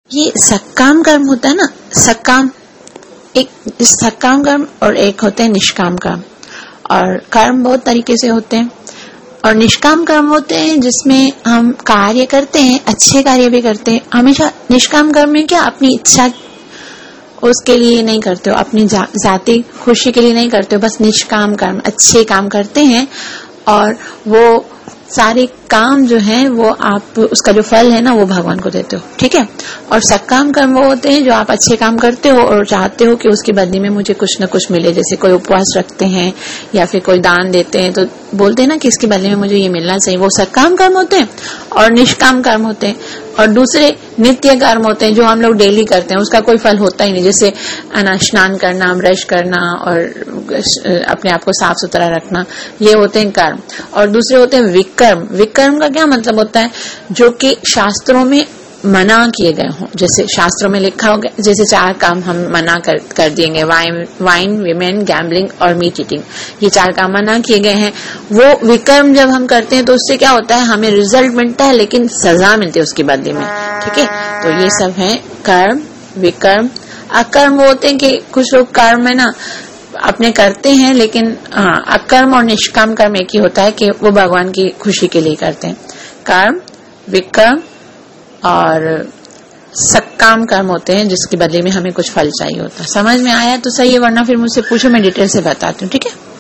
ये सकाम कर्म होता है ना, सकाम, एक सकाम कर्म और एक होते हैं निष्काम कर्म। और कर्म बहुत तरीके से होते हैं, और निष्काम कर्म होते हैं जिसमें हम कार्य करते हैं, अच्छे कार्य भी करते हैं। हमेशा निष्काम कर्म में क्या, अपनी इच्छा उसके लिए नहीं करते हो, अपनी जाति खुशी के लिए नहीं करते हो, बस निष्काम कर्म, अच्छे काम करते हैं। और वो सारे काम जो है वो आप, उसका जो फल है ना वो भगवान को देते हो, ठीक है। और सकाम कर्म वो होते हैं जो आप अच्छे काम करते हो और चाहते हो कि उसके बदले में मुझे कुछ न कुछ मिले। जैसे कोई उपवास रखते हैं या फिर कोई दान देते हैं तो बोलते हैं ना कि इसके बदले में मुझे ये मिलना चाहिए, वो सकाम कर्म होते हैं। और निष्काम कर्म होते हैं। और दूसरे नित्य कर्म होते हैं जो हम लोग डेली करते हैं, उसका कोई फल होता ही नहीं। जैसे स्नान करना, ब्रश करना और अपने आप को साफ सुथरा रखना, ये होते हैं कर्म। और दूसरे होते हैं विकर्म। विकर्म का क्या मतलब होता है, जो कि शास्त्रों में मना किए गए हों। जैसे शास्त्रों में लिखा होगा, जैसे 4 काम हम मना कर दिएंगे, वाइन, विमेन, गैम्बलिंग और मीट ईटिंग, ये 4 काम मना किए गए हैं। वो विकर्म जब हम करते हैं तो उससे क्या होता है, हमें रिजल्ट मिलता है लेकिन सजा मिलती है उसके बदले में, ठीक है। तो ये सब है कर्म, विकर्म। अकर्म वो होते हैं कि कुछ लोग कर्म है ना अपने करते हैं, लेकिन अकर्म और निष्काम कर्म एक ही होता है कि वो भगवान की खुशी के लिए करते हैं। कर्म, विकर्म और सकाम कर्म होते हैं जिसके बदले में हमें कुछ फल चाहिए होता है। समझ में आया तो सही है, वरना फिर मुझसे पूछो, मैं डिटेल से बताती हूँ, ठीक है।